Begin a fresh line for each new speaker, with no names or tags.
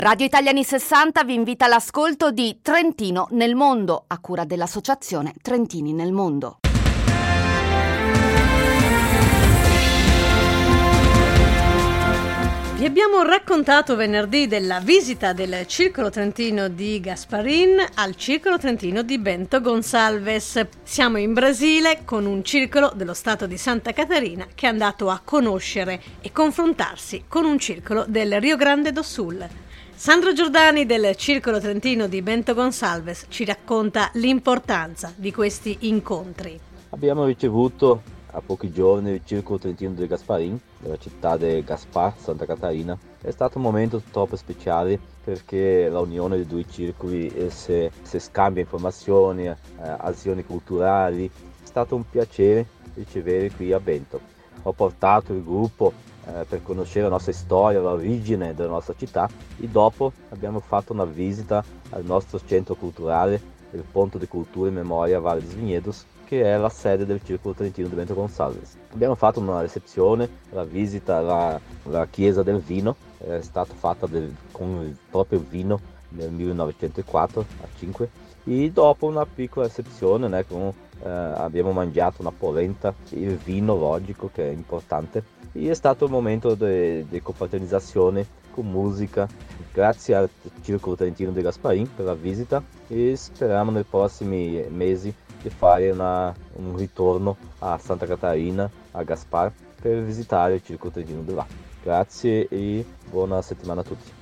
Radio Italia Anni 60 vi invita all'ascolto di Trentino nel mondo, a cura dell'associazione Trentini nel Mondo.
Vi abbiamo raccontato venerdì della visita del Circolo Trentino di Gasparin al Circolo Trentino di Bento Gonçalves. Siamo in Brasile con un circolo dello stato di Santa Catarina che è andato a conoscere e confrontarsi con un circolo del Rio Grande do Sul. Sandro Giordani del Circolo Trentino di Bento Gonçalves ci racconta l'importanza di questi incontri.
Abbiamo ricevuto a pochi giorni il Circolo Trentino di Gasparin, della città di Gaspar, Santa Catarina. È stato un momento troppo speciale perché la unione dei due circoli si scambia informazioni, azioni culturali. È stato un piacere ricevere qui a Bento. Ho portato il gruppo per conoscere la nostra storia, l'origine della nostra città e dopo abbiamo fatto una visita al nostro centro culturale, il Ponto di Cultura e Memoria Valle dos Vinhedos, che è la sede del Circolo Trentino di Bento Gonçalves. Abbiamo fatto una recepzione, la visita alla Chiesa del Vino, è stata fatta con il proprio vino nel 1904 a 5 e dopo una piccola recepzione abbiamo mangiato una polenta, il vino logico che è importante e è stato un momento di confraternizzazione con musica. Grazie al Circolo Trentino di Gasparin per la visita e speriamo nei prossimi mesi di fare un ritorno a Santa Catarina, a Gaspar, per visitare il Circolo Trentino di là. Grazie e buona settimana a tutti.